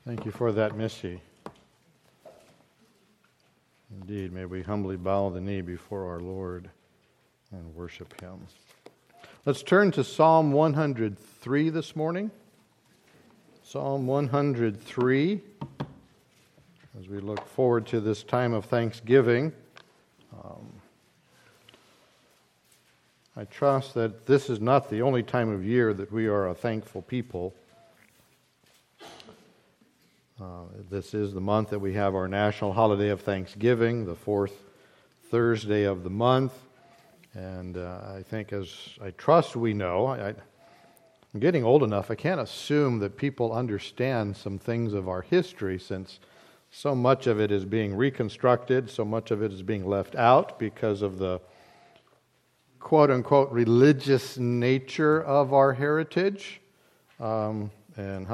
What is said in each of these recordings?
Thank you for that, Missy. Indeed, may we humbly bow the knee before our Lord and worship Him. Let's turn to Psalm 103 this morning. Psalm 103, as we look forward to this time of thanksgiving. I trust that this is not the only time of year that we are a thankful people. This is the month that we have our national holiday of Thanksgiving, the fourth Thursday of the month. And I think, as I trust we know, I'm getting old enough, I can't assume that people understand some things of our history, since so much of it is being reconstructed, so much of it is being left out because of the quote-unquote religious nature of our heritage, and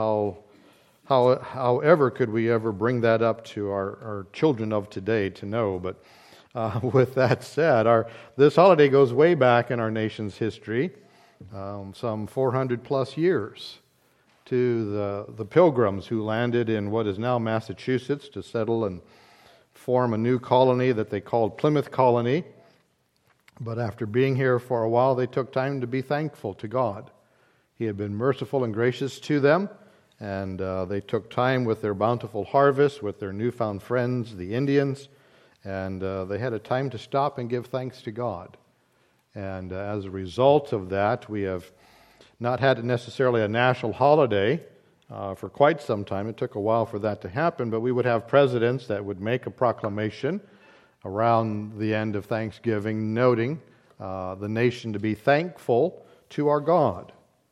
however could we ever bring that up to our children of today to know. But with that said, this holiday goes way back in our nation's history, some 400 plus years, to the Pilgrims who landed in what is now Massachusetts to settle and form a new colony that they called Plymouth Colony. But after being here for a while, they took time to be thankful to God. He had been merciful and gracious to them, and they took time with their bountiful harvest, with their newfound friends, the Indians, and they had a time to stop and give thanks to God. And as a result of that, we have not had necessarily a national holiday for quite some time. It took a while for that to happen, but we would have presidents that would make a proclamation around the end of Thanksgiving, noting the nation to be thankful to our God,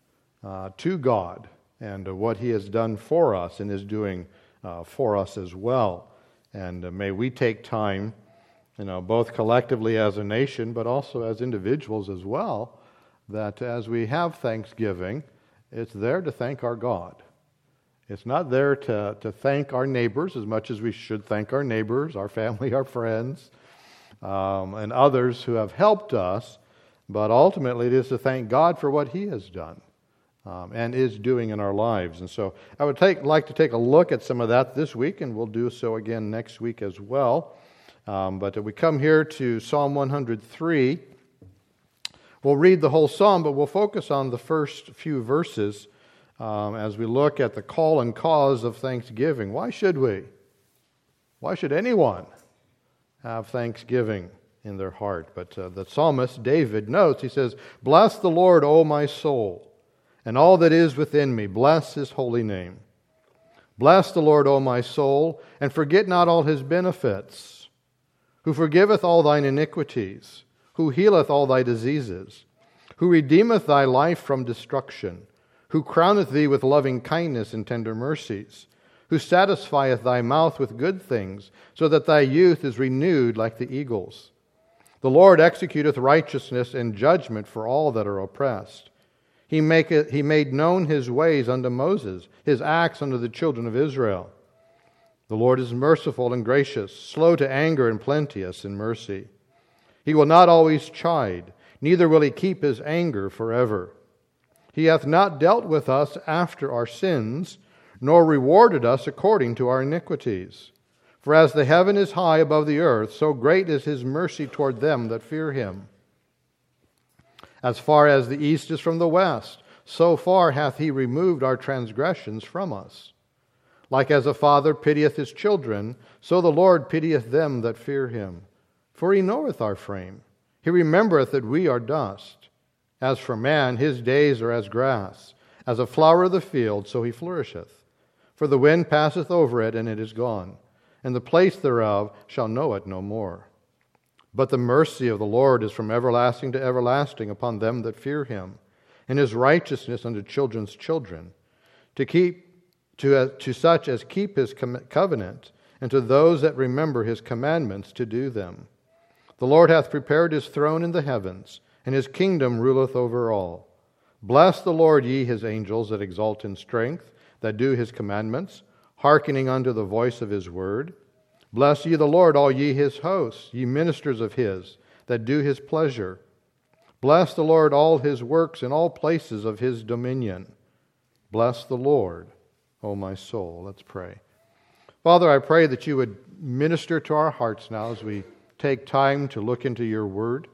and what He has done for us and is doing for us as well. And may we take time, both collectively as a nation, but also as individuals as well, that as we have Thanksgiving, it's there to thank our God. It's not there to thank our neighbors as much as we should thank our neighbors, our family, our friends, and others who have helped us, but ultimately it is to thank God for what He has done and is doing in our lives. And so I would like to take a look at some of that this week, and we'll do so again next week as well. But we come here to Psalm 103. We'll read the whole psalm, but we'll focus on the first few verses as we look at the call and cause of thanksgiving. Why should we? Why should anyone have thanksgiving in their heart? But the psalmist, David, notes, he says, "Bless the Lord, O my soul, and all that is within me. Bless His holy name. Bless the Lord, O my soul, and forget not all His benefits, who forgiveth all thine iniquities, who healeth all thy diseases, who redeemeth thy life from destruction, who crowneth thee with loving kindness and tender mercies, who satisfieth thy mouth with good things, so that thy youth is renewed like the eagles. The Lord executeth righteousness and judgment for all that are oppressed. He made known His ways unto Moses, His acts unto the children of Israel. The Lord is merciful and gracious, slow to anger and plenteous in mercy. He will not always chide, neither will He keep His anger forever. He hath not dealt with us after our sins, nor rewarded us according to our iniquities. For as the heaven is high above the earth, so great is His mercy toward them that fear Him. As far as the east is from the west, so far hath He removed our transgressions from us. Like as a father pitieth his children, so the Lord pitieth them that fear Him. For He knoweth our frame. He remembereth that we are dust. As for man, his days are as grass. As a flower of the field, so he flourisheth. For the wind passeth over it, and it is gone, and the place thereof shall know it no more. But the mercy of the Lord is from everlasting to everlasting upon them that fear Him, and His righteousness unto children's children, to such as keep His covenant, and to those that remember His commandments to do them. The Lord hath prepared His throne in the heavens, and His kingdom ruleth over all. Bless the Lord, ye His angels that exalt in strength, that do His commandments, hearkening unto the voice of His word. Bless ye the Lord, all ye His hosts, ye ministers of His, that do His pleasure. Bless the Lord, all His works in all places of His dominion. Bless the Lord, O my soul. Let's pray. Father, I pray that you would minister to our hearts now as we take time to look into your word.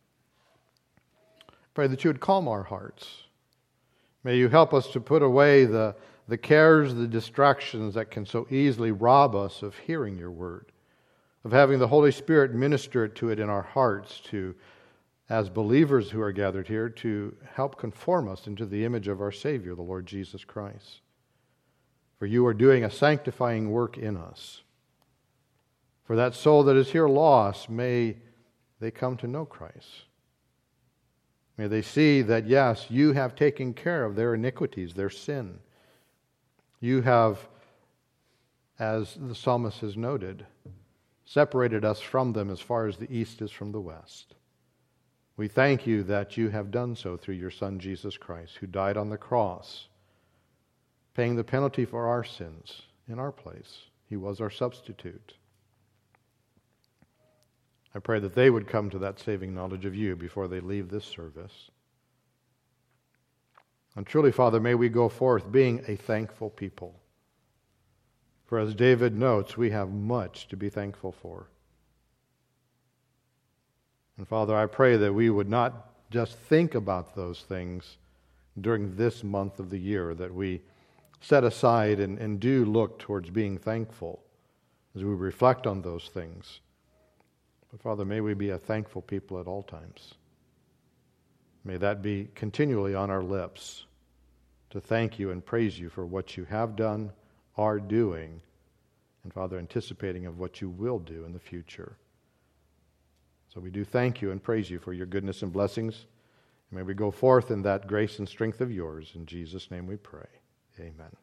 Pray that you would calm our hearts. May you help us to put away the cares, the distractions that can so easily rob us of hearing your word, of having the Holy Spirit minister to it in our hearts, to, as believers who are gathered here, to help conform us into the image of our Savior, the Lord Jesus Christ. For you are doing a sanctifying work in us. For that soul that is here lost, may they come to know Christ. May they see that, yes, you have taken care of their iniquities, their sin. You have, as the psalmist has noted, separated us from them as far as the east is from the west. We thank you that you have done so through your Son, Jesus Christ, who died on the cross, paying the penalty for our sins in our place. He was our substitute. I pray that they would come to that saving knowledge of you before they leave this service. And truly, Father, may we go forth being a thankful people. For as David notes, we have much to be thankful for. And Father, I pray that we would not just think about those things during this month of the year, that we set aside and do look towards being thankful as we reflect on those things. But Father, may we be a thankful people at all times. May that be continually on our lips, to thank you and praise you for what you have done, are doing, and Father, anticipating of what you will do in the future. So we do thank you and praise you for your goodness and blessings. And may we go forth in that grace and strength of yours. In Jesus' name we pray. Amen.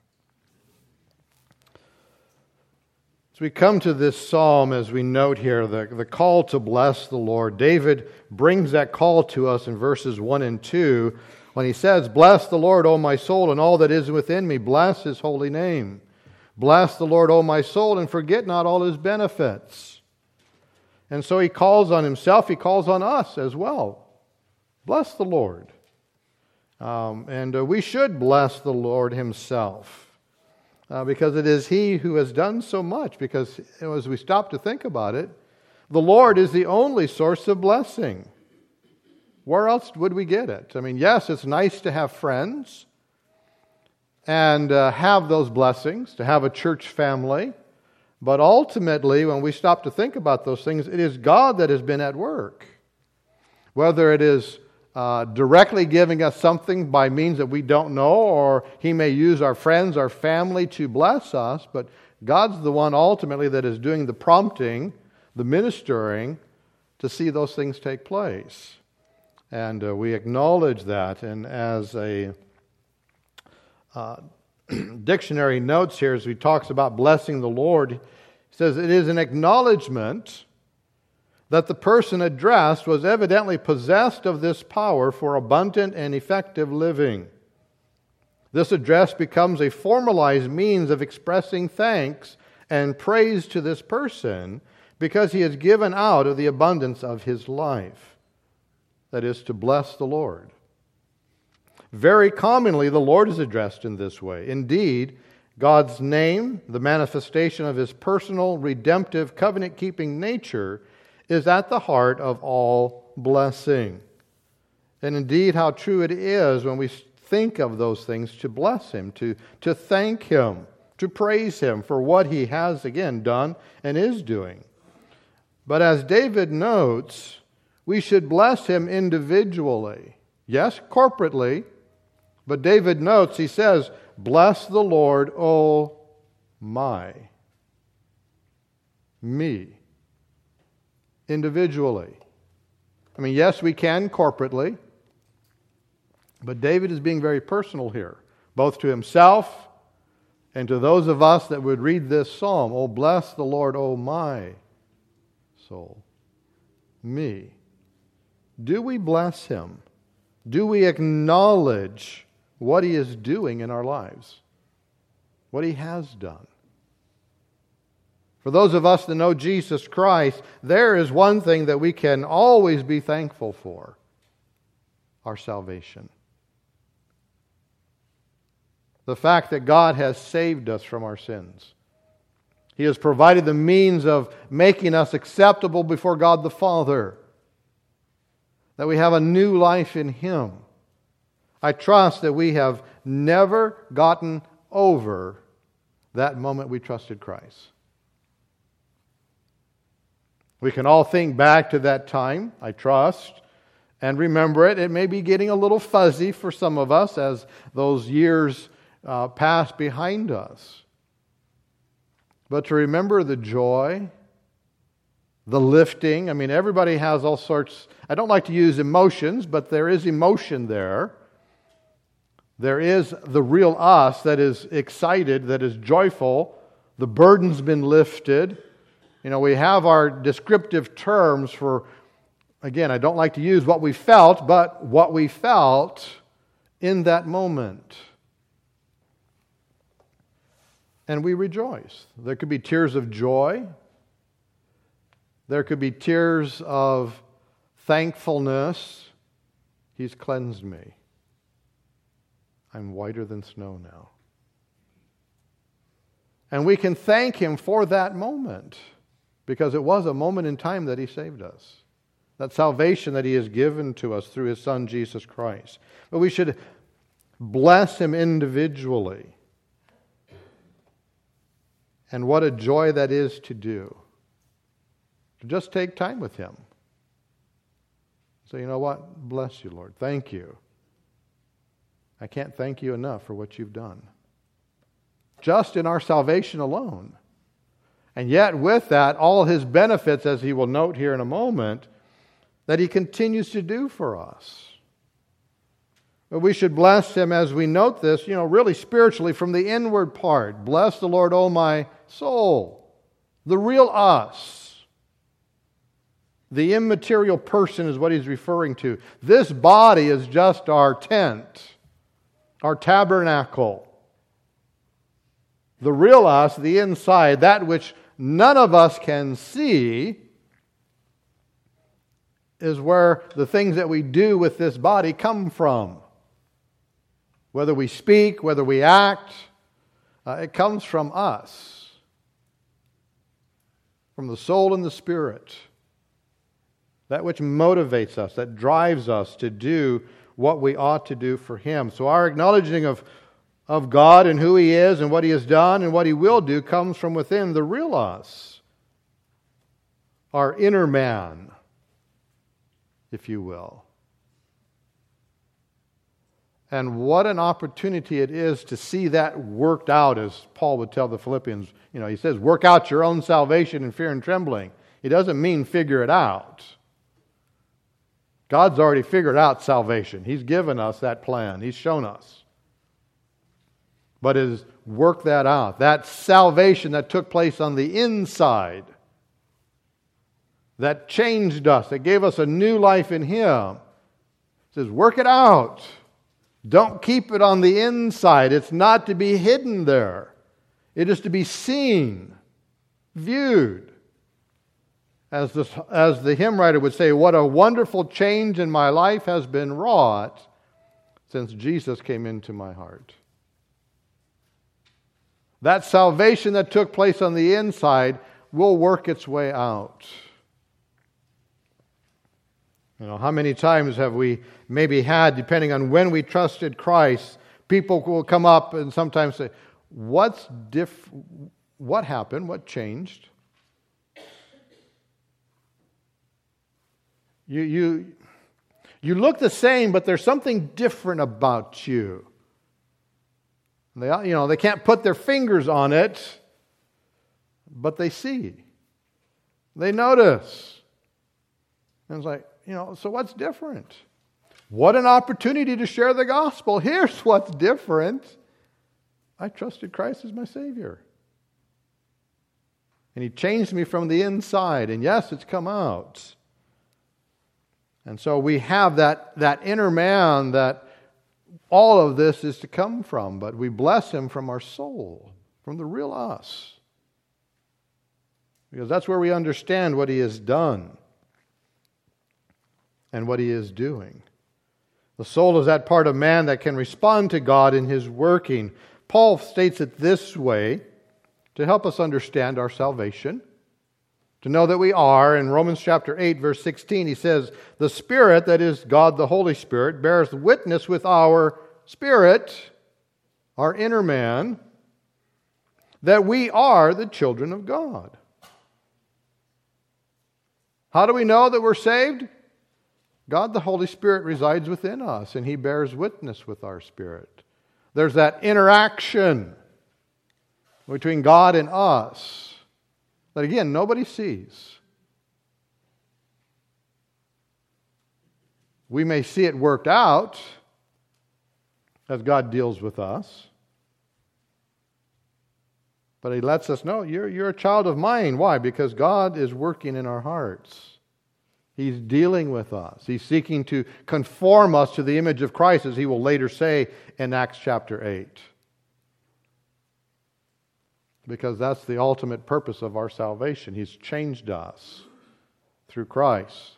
As we come to this psalm, as we note here, the call to bless the Lord, David brings that call to us in verses 1 and 2 when he says, "Bless the Lord, O my soul, and all that is within me. Bless his holy name. Bless the Lord, O my soul, and forget not all his benefits." And so he calls on himself, he calls on us as well. Bless the Lord. And we should bless the Lord himself because it is he who has done so much. Because as we stop to think about it, the Lord is the only source of blessing. Where else would we get it? I mean, yes, it's nice to have friends and have those blessings, to have a church family. But ultimately, when we stop to think about those things, it is God that has been at work. Whether it is directly giving us something by means that we don't know, or he may use our friends, our family to bless us, but God's the one ultimately that is doing the prompting, the ministering to see those things take place. And we acknowledge that. And as a dictionary notes here, as he talks about blessing the Lord, he says it is an acknowledgement that the person addressed was evidently possessed of this power for abundant and effective living. This address becomes a formalized means of expressing thanks and praise to this person because he has given out of the abundance of his life. That is, to bless the Lord. Very commonly, the Lord is addressed in this way. Indeed, God's name, the manifestation of his personal, redemptive, covenant-keeping nature, is at the heart of all blessing. And indeed, how true it is when we think of those things to bless him, to thank him, to praise him for what he has, again, done and is doing. But as David notes, we should bless him individually. Yes, corporately. But David notes, he says, "Bless the Lord, O me." Individually. I mean, yes, we can corporately, but David is being very personal here, both to himself and to those of us that would read this psalm. "Oh, bless the Lord, O my soul." Me. Do we bless him? Do we acknowledge what he is doing in our lives? What he has done? For those of us that know Jesus Christ, there is one thing that we can always be thankful for: our salvation. The fact that God has saved us from our sins. He has provided the means of making us acceptable before God the Father. That we have a new life in Him. I trust that we have never gotten over that moment we trusted Christ. We can all think back to that time, I trust, and remember it. It may be getting a little fuzzy for some of us as those years pass behind us. But to remember the joy, the lifting. I mean, everybody has all sorts. I don't like to use emotions, but there is emotion there. There is the real us that is excited, that is joyful. The burden's been lifted. You know, we have our descriptive terms for, again, I don't like to use what we felt, but what we felt in that moment. And we rejoice. There could be tears of joy. There could be tears of thankfulness. He's cleansed me. I'm whiter than snow now. And we can thank Him for that moment, because it was a moment in time that He saved us. That salvation that He has given to us through His Son, Jesus Christ. But we should bless Him individually. And what a joy that is to do. To just take time with Him. So you know what? Bless you, Lord. Thank you. I can't thank you enough for what you've done. Just in our salvation alone. And yet with that, all His benefits, as He will note here in a moment, that He continues to do for us. But we should bless Him as we note this, really spiritually from the inward part. Bless the Lord, O my soul. The real us. The immaterial person is what He's referring to. This body is just our tent, our tabernacle. The real us, the inside, that which none of us can see, is where the things that we do with this body come from. Whether we speak, whether we act, it comes from us. From the soul and the spirit. That which motivates us, that drives us to do what we ought to do for Him. So our acknowledging of God and who He is and what He has done and what He will do comes from within the real us. Our inner man, if you will. And what an opportunity it is to see that worked out, as Paul would tell the Philippians. He says, work out your own salvation in fear and trembling. He doesn't mean figure it out. God's already figured out salvation. He's given us that plan. He's shown us. But it is work that out. That salvation that took place on the inside, that changed us, that gave us a new life in Him. It says, work it out. Don't keep it on the inside. It's not to be hidden there. It is to be seen, viewed. As the hymn writer would say, what a wonderful change in my life has been wrought since Jesus came into my heart. That salvation that took place on the inside will work its way out. How many times have we maybe had, depending on when we trusted Christ, people will come up and sometimes say, what happened? What changed? You look the same, but there's something different about you. They can't put their fingers on it, but they see. They notice. And it's like, so what's different? What an opportunity to share the gospel. Here's what's different. I trusted Christ as my Savior. And He changed me from the inside. And yes, it's come out. And so we have that inner man that all of this is to come from. But we bless Him from our soul, from the real us. Because that's where we understand what He has done and what He is doing. The soul is that part of man that can respond to God in His working. Paul states it this way to help us understand our salvation, to know that we are. In Romans chapter 8, verse 16, he says, "The Spirit," that is God the Holy Spirit, "bears witness with our spirit," our inner man, "that we are the children of God." How do we know that we're saved? God the Holy Spirit resides within us, and He bears witness with our spirit. There's that interaction between God and us that, again, nobody sees. We may see it worked out as God deals with us, but He lets us know, you're a child of mine. Why? Because God is working in our hearts. He's dealing with us. He's seeking to conform us to the image of Christ, as He will later say in Acts chapter 8. Because that's the ultimate purpose of our salvation. He's changed us through Christ.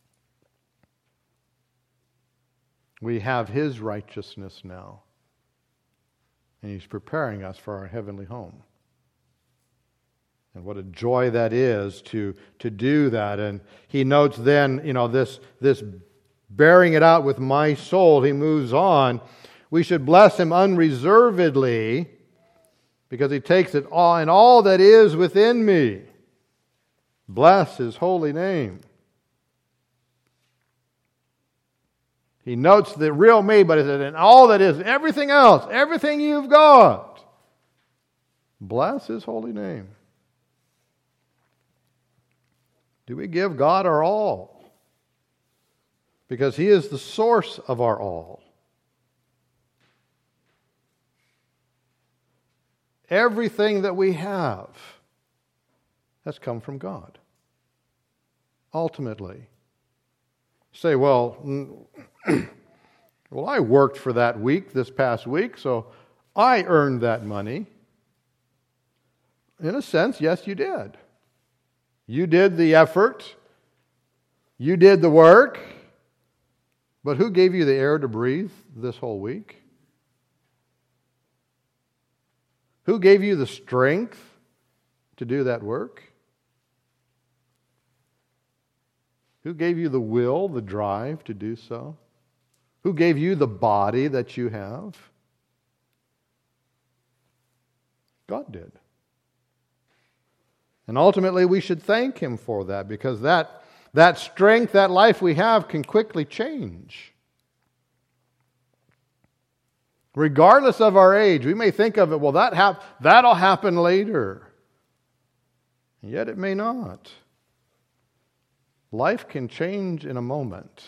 We have His righteousness now, and He's preparing us for our heavenly home. And what a joy that is to do that. And he notes then, this bearing it out with my soul, he moves on. We should bless Him unreservedly because He takes it all and all that is within me. Bless His holy name. He notes the real me, but he said, and all that is, everything else, everything you've got, bless His holy name. Do we give God our all? Because He is the source of our all. Everything that we have has come from God. Ultimately. You say, well, I worked for that week, this past week, so I earned that money. In a sense, yes, you did. You did the effort. You did the work. But who gave you the air to breathe this whole week? Who gave you the strength to do that work? Who gave you the will, the drive to do so? Who gave you the body that you have? God did. And ultimately, we should thank Him for that, because that strength, that life we have can quickly change. Regardless of our age, we may think of it, well, that'll happen later. And yet it may not. Life can change in a moment.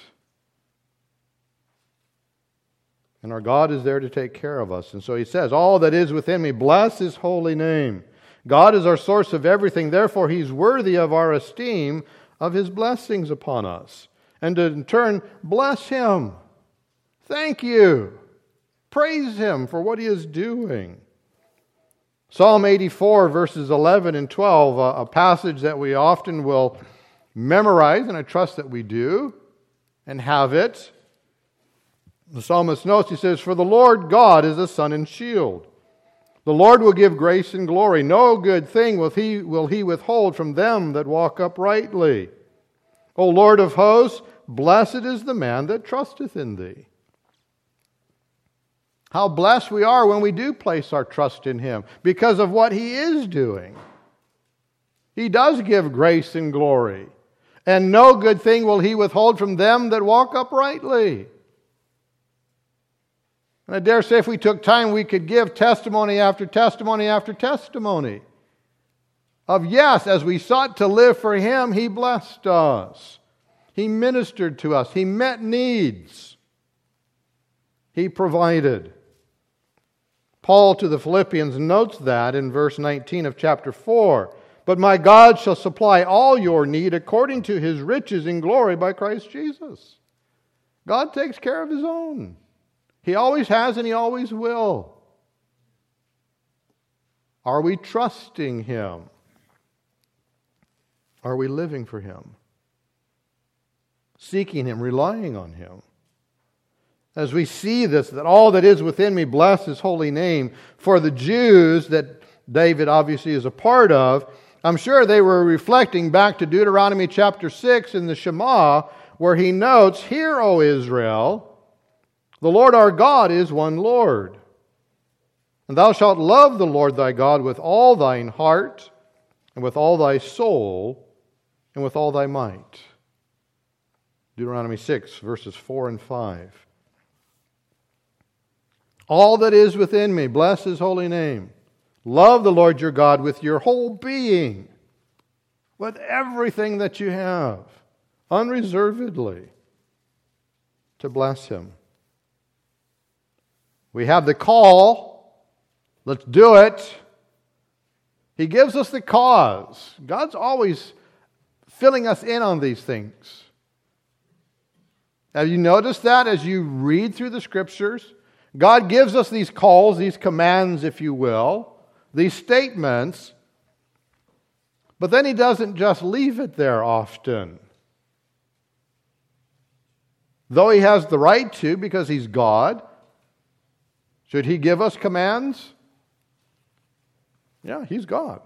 And our God is there to take care of us. And so He says, all that is within me, bless His holy name. God is our source of everything. Therefore, He's worthy of our esteem, of His blessings upon us. And to, in turn, bless Him. Thank you. Praise Him for what He is doing. Psalm 84, verses 11 and 12, a passage that we often will memorize, and I trust that we do, and have it. The psalmist notes, he says, "For the Lord God is a sun and shield. The Lord will give grace and glory. No good thing will he withhold from them that walk uprightly. O Lord of hosts, blessed is the man that trusteth in Thee." How blessed we are when we do place our trust in Him because of what He is doing. He does give grace and glory. And no good thing will He withhold from them that walk uprightly. And I dare say if we took time, we could give testimony after testimony after testimony of, yes, as we sought to live for Him, He blessed us. He ministered to us. He met needs. He provided. Paul to the Philippians notes that in verse 19 of chapter 4. "But my God shall supply all your need according to His riches in glory by Christ Jesus." God takes care of His own. He always has and He always will. Are we trusting Him? Are we living for Him? Seeking Him, relying on Him? as we see this, that all that is within me bless His holy name. For the Jews that David obviously is a part of, I'm sure they were reflecting back to Deuteronomy chapter 6 in the Shema, where he notes, "Hear, O Israel, the Lord our God is one Lord. And thou shalt love the Lord thy God with all thine heart, and with all thy soul, and with all thy might." Deuteronomy 6, verses 4 and 5. All that is within me, bless His holy name. Love the Lord your God with your whole being, with everything that you have, unreservedly, to bless Him. We have the call. Let's do it. He gives us the cause. God's always filling us in on these things. Have you noticed that as you read through the Scriptures? God gives us these calls, these commands, if you will, these statements, but then He doesn't just leave it there often. Though He has the right to, because He's God, should He give us commands? Yeah, He's God.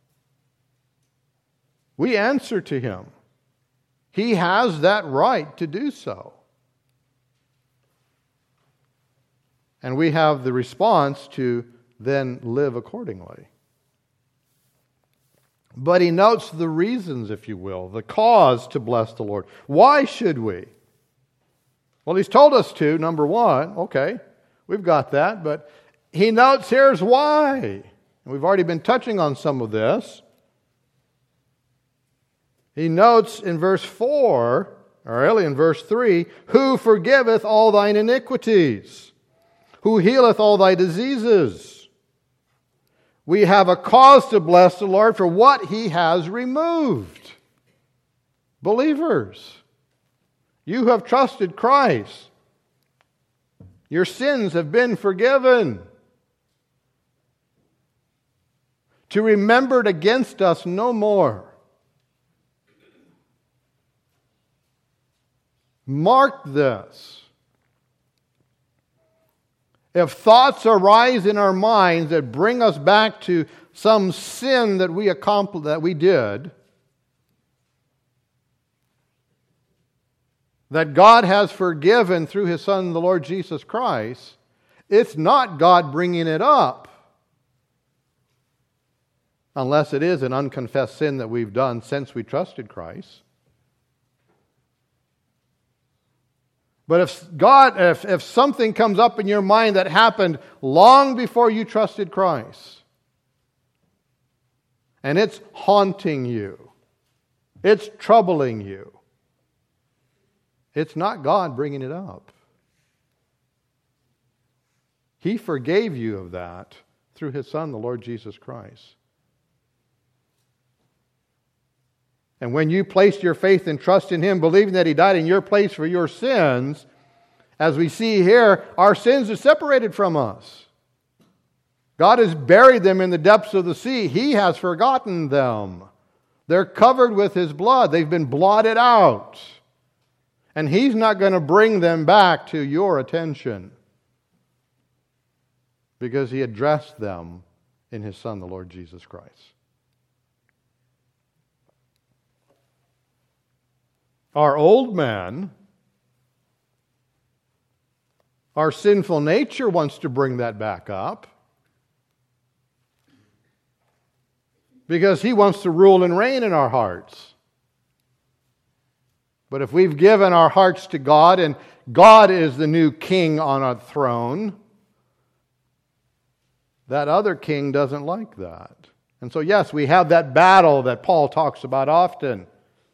We answer to Him. He has that right to do so. And we have the response to then live accordingly. But He notes the reasons, if you will, the cause to bless the Lord. Why should we? Well, He's told us to, number one. Okay, we've got that. But He notes here's why. And we've already been touching on some of this. He notes in verse 4, or early in verse 3, "Who forgiveth all thine iniquities? Who healeth all thy diseases?" We have a cause to bless the Lord for what He has removed. Believers, you have trusted Christ. Your sins have been forgiven. To remember it against us no more. Mark this. If thoughts arise in our minds that bring us back to some sin that we accomplished, that we did, that God has forgiven through His Son, the Lord Jesus Christ, it's not God bringing it up. Unless it is an unconfessed sin that we've done since we trusted Christ. But if something comes up in your mind that happened long before you trusted Christ, and it's haunting you, it's troubling you, it's not God bringing it up. He forgave you of that through His Son, the Lord Jesus Christ. And when you placed your faith and trust in Him, believing that He died in your place for your sins, as we see here, our sins are separated from us. God has buried them in the depths of the sea. He has forgotten them. They're covered with His blood. They've been blotted out. And He's not going to bring them back to your attention, because He addressed them in His Son, the Lord Jesus Christ. Our old man, our sinful nature wants to bring that back up, because he wants to rule and reign in our hearts. But if we've given our hearts to God, and God is the new king on our throne, that other king doesn't like that. And so yes, we have that battle that Paul talks about often.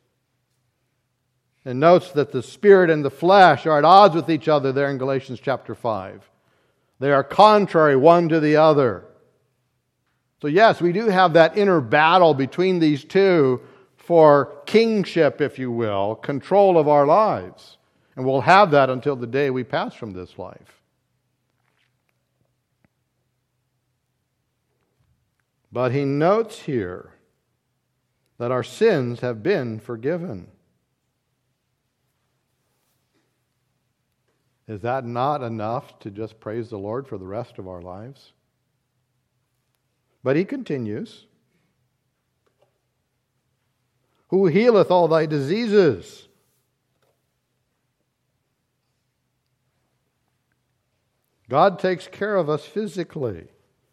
And notes that the spirit and the flesh are at odds with each other there in Galatians chapter 5. They are contrary one to the other. So yes, we do have that inner battle between these two for kingship, if you will, control of our lives. And we'll have that until the day we pass from this life. But he notes here that our sins have been forgiven. Is that not enough to just praise the Lord for the rest of our lives? But he continues, who healeth all thy diseases. God takes care of us physically.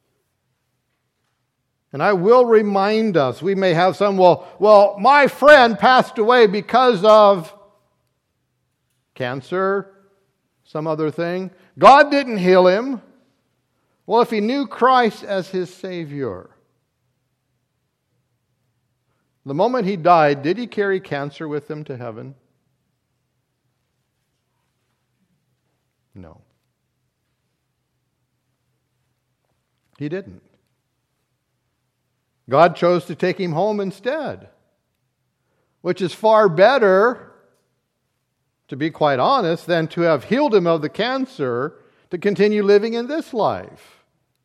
And I will remind us, we may have some, well, my friend passed away because of cancer, some other thing. God didn't heal him. Well, if he knew Christ as his Savior, the moment he died, did he carry cancer with him to heaven? No. He didn't. God chose to take him home instead, which is far better, to be quite honest, than to have healed him of the cancer to continue living in this life.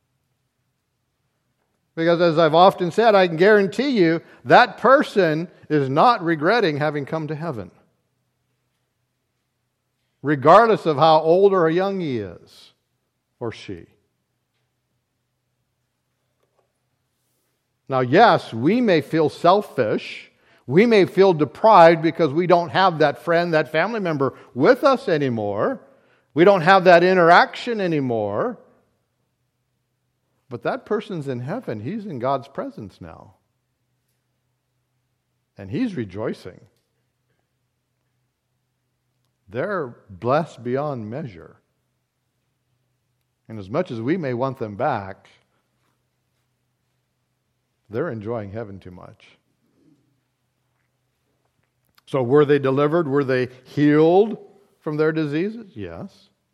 Because as I've often said, I can guarantee you that person is not regretting having come to heaven, regardless of how old or young he is or she. Now, yes, we may feel selfish. We may feel deprived because we don't have that friend, that family member with us anymore. We don't have that interaction anymore. But that person's in heaven. He's in God's presence now. And he's rejoicing. They're blessed beyond measure. And as much as we may want them back, they're enjoying heaven too much. So were they delivered? Were they healed from their diseases? Yes.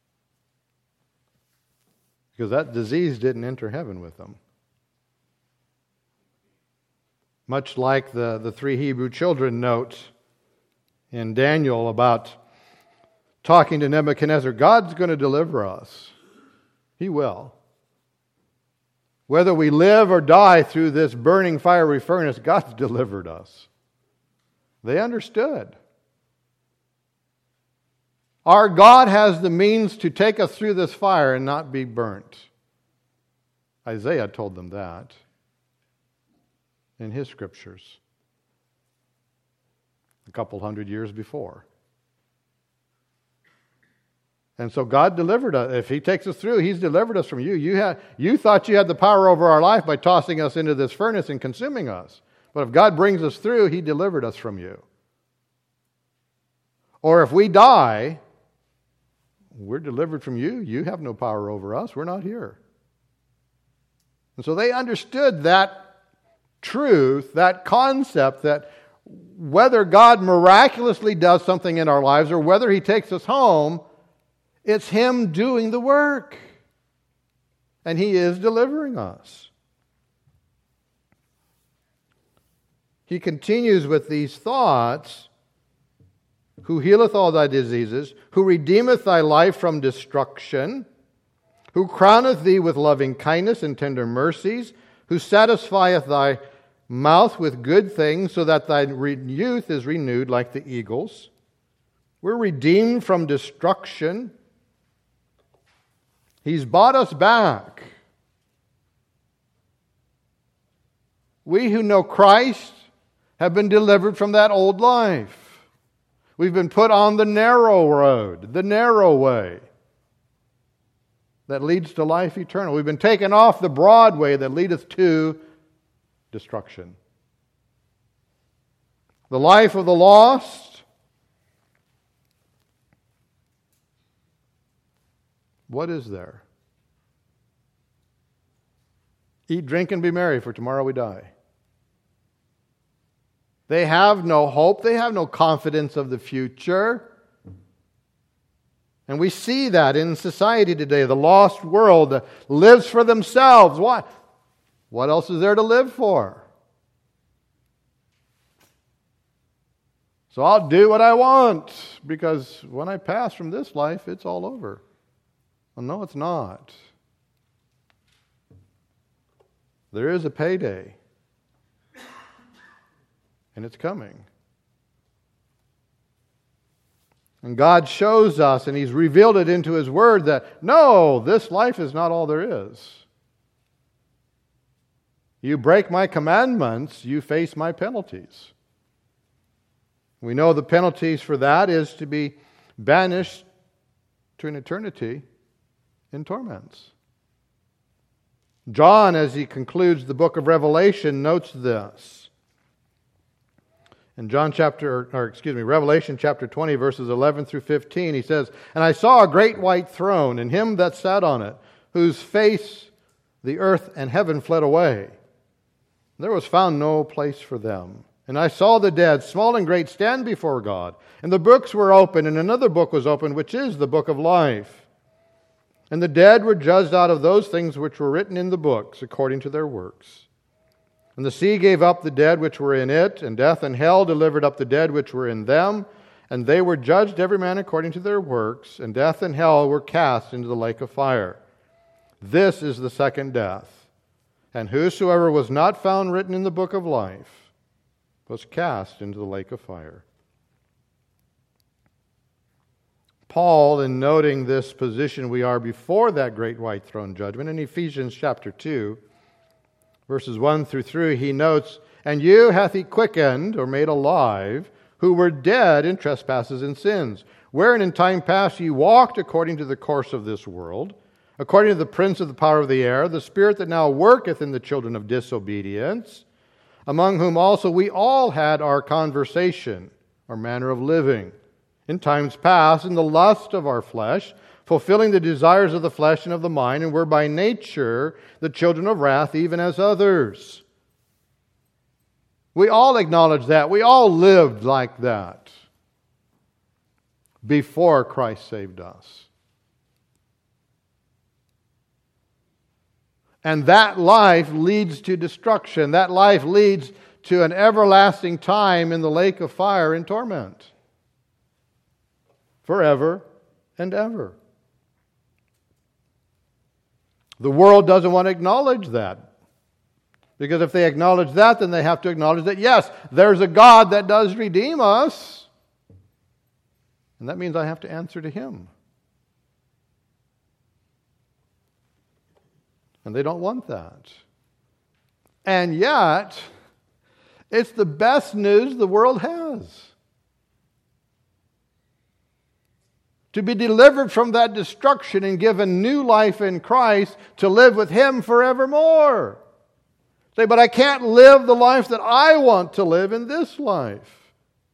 Because that disease didn't enter heaven with them. Much like the three Hebrew children note in Daniel about talking to Nebuchadnezzar, God's going to deliver us. He will. Whether we live or die through this burning fiery furnace, God's delivered us. They understood. Our God has the means to take us through this fire and not be burnt. Isaiah told them that in his scriptures a couple hundred years before. And so God delivered us. If he takes us through, he's delivered us from you. You thought you had the power over our life by tossing us into this furnace and consuming us. But if God brings us through, he delivered us from you. Or if we die, we're delivered from you. You have no power over us. We're not here. And so they understood that truth, that concept, that whether God miraculously does something in our lives or whether he takes us home, it's him doing the work. And he is delivering us. He continues with these thoughts. Who healeth all thy diseases, who redeemeth thy life from destruction, who crowneth thee with loving kindness and tender mercies, who satisfieth thy mouth with good things, so that thy youth is renewed like the eagles. We're redeemed from destruction. He's bought us back. We who know Christ have been delivered from that old life. We've been put on the narrow road, the narrow way that leads to life eternal. We've been taken off the broad way that leadeth to destruction. The life of the lost. What is there? Eat, drink, and be merry, for tomorrow we die. They have no hope. They have no confidence of the future. And we see that in society today. The lost world lives for themselves. What else is there to live for? So I'll do what I want, because when I pass from this life, it's all over. Well, no, it's not. There is a payday. And it's coming. And God shows us, and He's revealed it into His Word, that no, this life is not all there is. You break my commandments, you face my penalties. We know the penalties for that is to be banished to an eternity in torments. John, as he concludes the book of Revelation, notes this. In Revelation chapter 20, verses 11 through 15, he says, "And I saw a great white throne, and him that sat on it, whose face the earth and heaven fled away. There was found no place for them. And I saw the dead, small and great, stand before God. And the books were opened, and another book was opened, which is the book of life. And the dead were judged out of those things which were written in the books, according to their works. And the sea gave up the dead which were in it, and death and hell delivered up the dead which were in them. And they were judged every man according to their works, and death and hell were cast into the lake of fire. This is the second death. And whosoever was not found written in the book of life was cast into the lake of fire." Paul, in noting this position we are before that great white throne judgment, in Ephesians chapter 2, verses 1 through 3, he notes, "And you hath He quickened," or made alive, "who were dead in trespasses and sins, wherein in time past ye walked according to the course of this world, according to the prince of the power of the air, the spirit that now worketh in the children of disobedience, among whom also we all had our conversation, our manner of living, in times past, in the lust of our flesh, fulfilling the desires of the flesh and of the mind, and were by nature the children of wrath, even as others." We all acknowledge that. We all lived like that before Christ saved us. And that life leads to destruction. That life leads to an everlasting time in the lake of fire in torment. Forever and ever. The world doesn't want to acknowledge that. Because if they acknowledge that, then they have to acknowledge that, yes, there's a God that does redeem us. And that means I have to answer to Him. And they don't want that. And yet, it's the best news the world has. To be delivered from that destruction and given new life in Christ to live with Him forevermore. Say, but I can't live the life that I want to live in this life.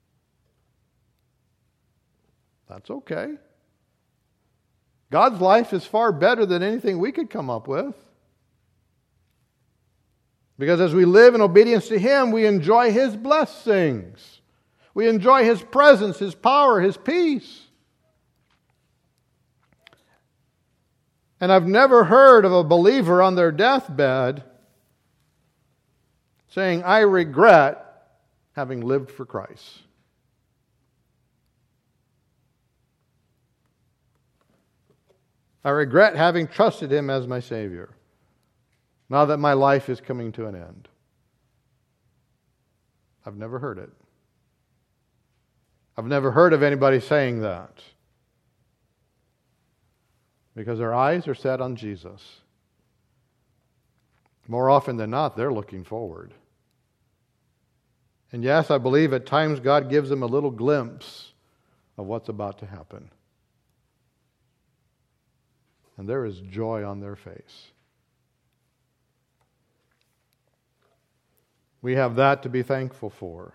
That's okay. God's life is far better than anything we could come up with. Because as we live in obedience to Him, we enjoy His blessings. We enjoy His presence, His power, His peace. And I've never heard of a believer on their deathbed saying, "I regret having lived for Christ." I regret having trusted Him as my Savior, now that my life is coming to an end. I've never heard it. I've never heard of anybody saying that. Because their eyes are set on Jesus. More often than not, they're looking forward. And yes, I believe at times God gives them a little glimpse of what's about to happen. And there is joy on their face. We have that to be thankful for.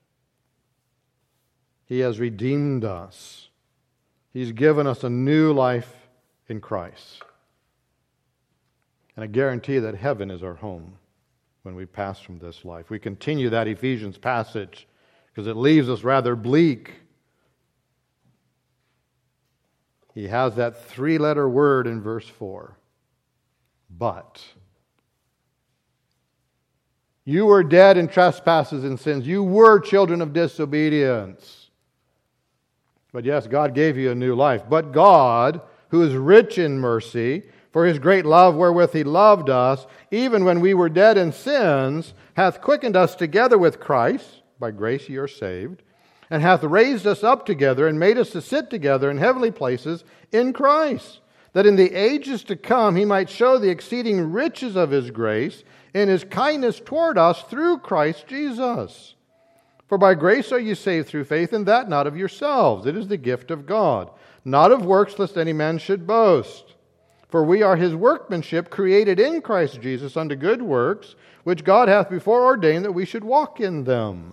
He has redeemed us. He's given us a new life in Christ. And I guarantee that heaven is our home when we pass from this life. We continue that Ephesians passage because it leaves us rather bleak. He has that 3-letter word in verse 4. But. You were dead in trespasses and sins. You were children of disobedience. But yes, God gave you a new life. But God, who is rich in mercy, for His great love wherewith He loved us, even when we were dead in sins, hath quickened us together with Christ. By grace ye are saved. and hath raised us up together, and made us to sit together in heavenly places in Christ, that in the ages to come he might show the exceeding riches of his grace in his kindness toward us through Christ Jesus. For by grace are ye saved through faith, and that not of yourselves. It is the gift of God, not of works, lest any man should boast. For we are his workmanship, created in Christ Jesus unto good works, which God hath before ordained that we should walk in them.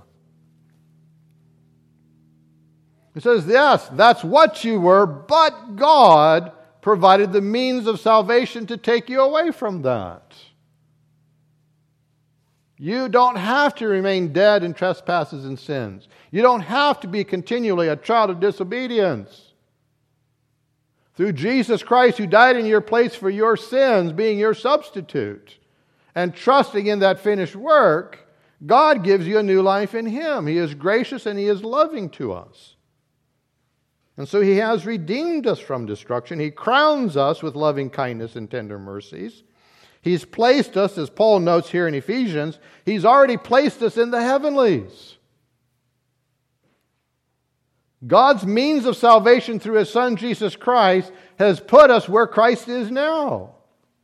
It says, yes, that's what you were, but God provided the means of salvation to take you away from that. You don't have to remain dead in trespasses and sins. You don't have to be continually a child of disobedience. Through Jesus Christ, who died in your place for your sins, being your substitute, and trusting in that finished work, God gives you a new life in Him. He is gracious and He is loving to us. And so He has redeemed us from destruction. He crowns us with loving kindness and tender mercies. He's placed us, as Paul notes here in Ephesians, He's already placed us in the heavenlies. God's means of salvation through His Son, Jesus Christ, has put us where Christ is now.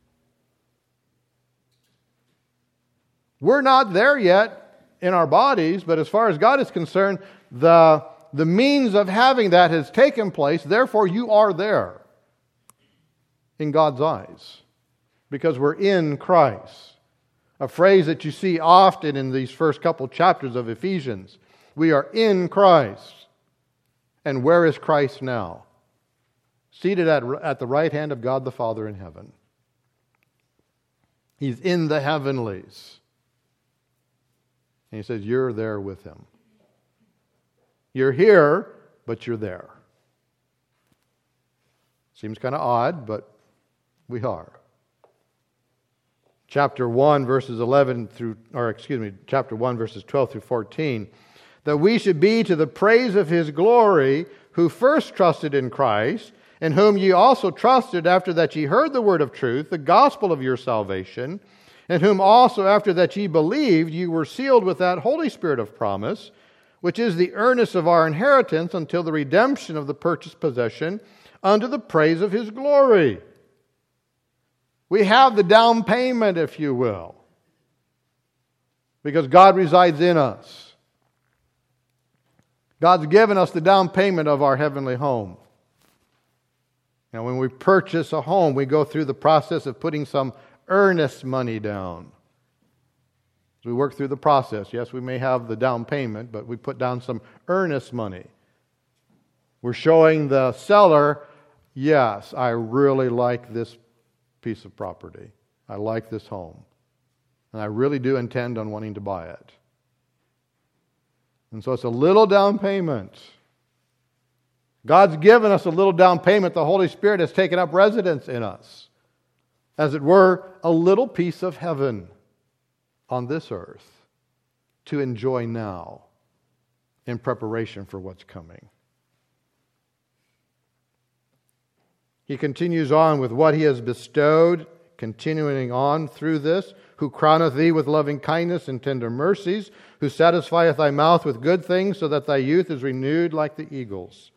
We're not there yet in our bodies, but as far as God is concerned, the means of having that has taken place. Therefore, you are there in God's eyes because we're in Christ. A phrase that you see often in these first couple chapters of Ephesians. We are in Christ. And where is Christ now? Seated at the right hand of God the Father in heaven. He's in the heavenlies. And He says, you're there with Him. You're here, but you're there. Seems kind of odd, but we are. Chapter 1, verses 12 through 14. That we should be to the praise of His glory, who first trusted in Christ, in whom ye also trusted after that ye heard the word of truth, the gospel of your salvation, in whom also after that ye believed, ye were sealed with that Holy Spirit of promise, which is the earnest of our inheritance until the redemption of the purchased possession, unto the praise of His glory. We have the down payment, if you will, because God resides in us. God's given us the down payment of our heavenly home. Now, when we purchase a home, we go through the process of putting some earnest money down. As we work through the process, yes, we may have the down payment, but we put down some earnest money. We're showing the seller, yes, I really like this piece of property. I like this home. And I really do intend on wanting to buy it. And so it's a little down payment. God's given us a little down payment. The Holy Spirit has taken up residence in us. As it were, a little piece of heaven on this earth to enjoy now in preparation for what's coming. He continues on with what He has bestowed, continuing on through this, who crowneth thee with loving kindness and tender mercies, who satisfieth thy mouth with good things, so that thy youth is renewed like the eagles.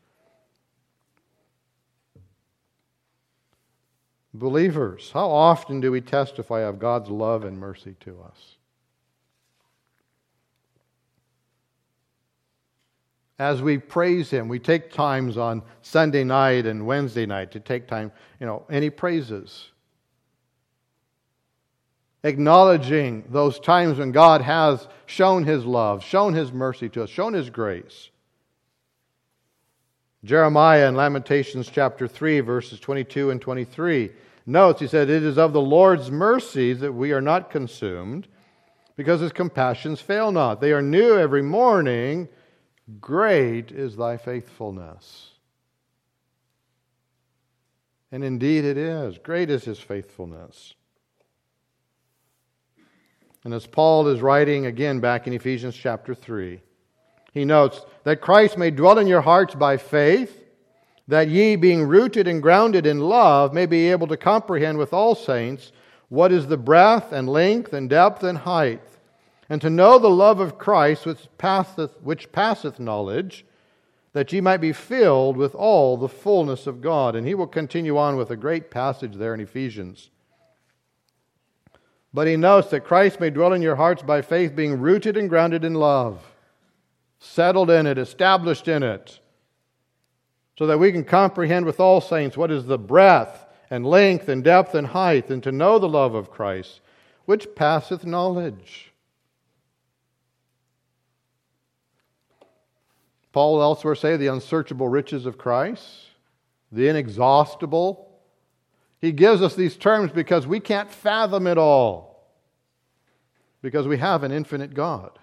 Believers, how often do we testify of God's love and mercy to us? As we praise Him, we take times on Sunday night and Wednesday night to take time, any praises. Acknowledging those times when God has shown His love, shown His mercy to us, shown His grace. Jeremiah in Lamentations chapter 3, verses 22 and 23 notes, he said, "It is of the Lord's mercies that we are not consumed, because His compassions fail not. They are new every morning. Great is thy faithfulness." And indeed it is. Great is His faithfulness. And as Paul is writing again back in Ephesians chapter 3, he notes that Christ may dwell in your hearts by faith, that ye, being rooted and grounded in love, may be able to comprehend with all saints what is the breadth and length and depth and height, and to know the love of Christ which passeth knowledge, that ye might be filled with all the fullness of God. And he will continue on with a great passage there in Ephesians. But he notes that Christ may dwell in your hearts by faith, being rooted and grounded in love, settled in it, established in it, so that we can comprehend with all saints what is the breadth and length and depth and height, and to know the love of Christ, which passeth knowledge. Paul will elsewhere say the unsearchable riches of Christ, the inexhaustible. He gives us these terms because we can't fathom it all, because we have an infinite God.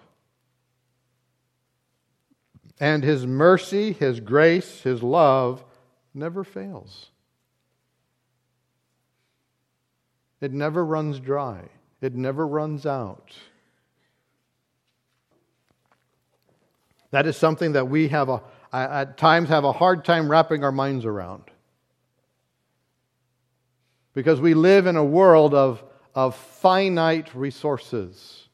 And His mercy, His grace, His love never fails. It never runs dry. It never runs out. That is something that we at times have a hard time wrapping our minds around. Because we live in a world of finite resources.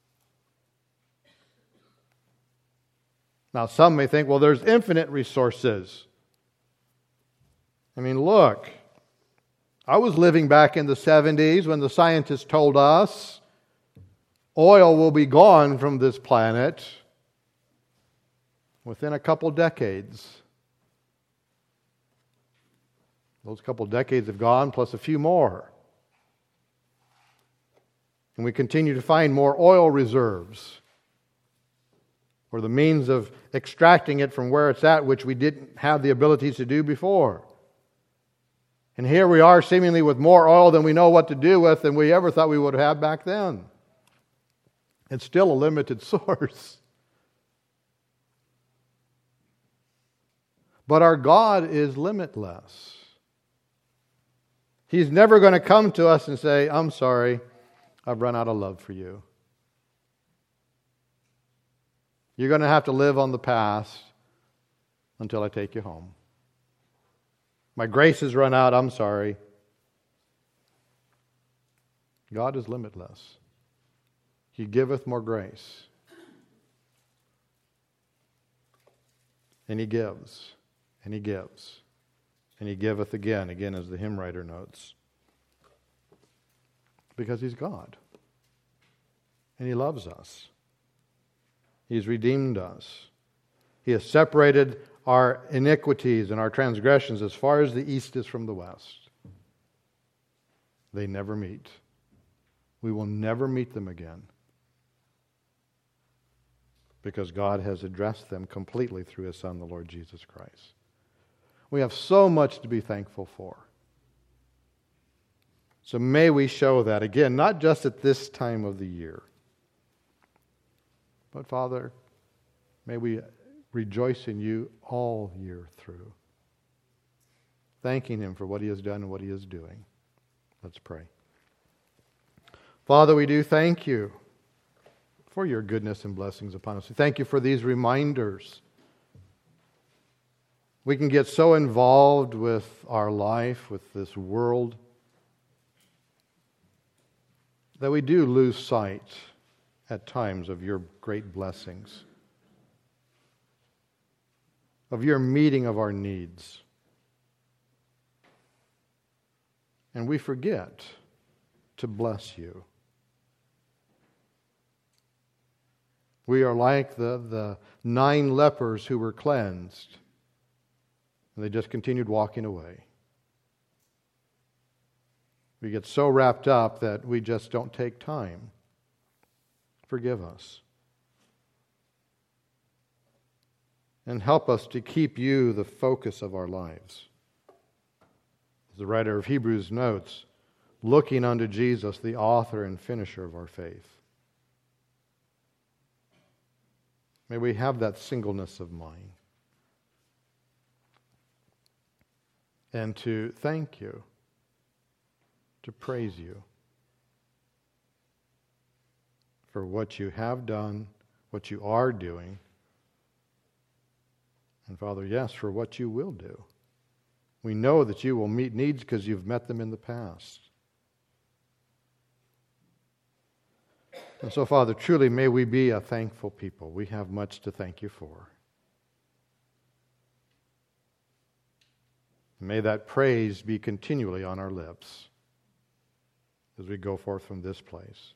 Now, some may think, well, there's infinite resources. I mean, look, I was living back in the 70s when the scientists told us oil will be gone from this planet within a couple decades. Those couple decades have gone, plus a few more. And we continue to find more oil reserves, or the means of extracting it from where it's at, which we didn't have the abilities to do before. And here we are seemingly with more oil than we know what to do with than we ever thought we would have back then. It's still a limited source. But our God is limitless. He's never going to come to us and say, I'm sorry, I've run out of love for you. You're going to have to live on the past until I take you home. My grace has run out, I'm sorry. God is limitless. He giveth more grace. And He gives. And He gives. And He giveth again as the hymn writer notes. Because He's God. And He loves us. He's redeemed us. He has separated our iniquities and our transgressions as far as the east is from the west. They never meet. We will never meet them again. Because God has addressed them completely through His Son, the Lord Jesus Christ. We have so much to be thankful for. So may we show that, again, not just at this time of the year. But Father, may we rejoice in You all year through. Thanking Him for what He has done and what He is doing. Let's pray. Father, we do thank You for Your goodness and blessings upon us. We thank You for these reminders. We can get so involved with our life, with this world, that we do lose sight at times of Your great blessings, of Your meeting of our needs. And we forget to bless You. We are like the 9 lepers who were cleansed, and they just continued walking away. We get so wrapped up that we just don't take time. Forgive us. And help us to keep You the focus of our lives. As the writer of Hebrews notes, looking unto Jesus, the author and finisher of our faith. May we have that singleness of mind. And to thank You, to praise You for what You have done, what You are doing, and Father, yes, for what You will do. We know that You will meet needs because You've met them in the past. And so, Father, truly may we be a thankful people. We have much to thank you for. May that praise be continually on our lips as we go forth from this place.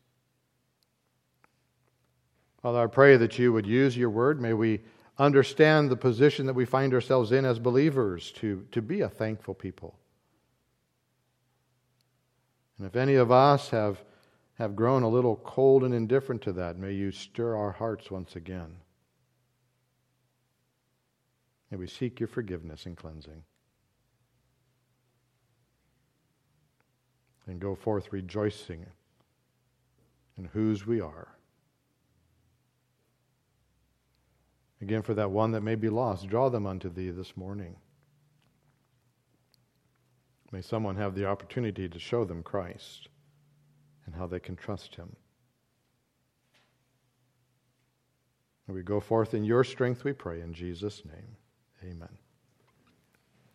Father, I pray that you would use your word. May we understand the position that we find ourselves in as believers to be a thankful people. And if any of us have grown a little cold and indifferent to that, may you stir our hearts once again. May we seek your forgiveness and cleansing. And go forth rejoicing in whose we are. Again, for that one that may be lost, draw them unto thee this morning. May someone have the opportunity to show them Christ and how they can trust him. May we go forth in your strength, we pray, in Jesus' name. Amen.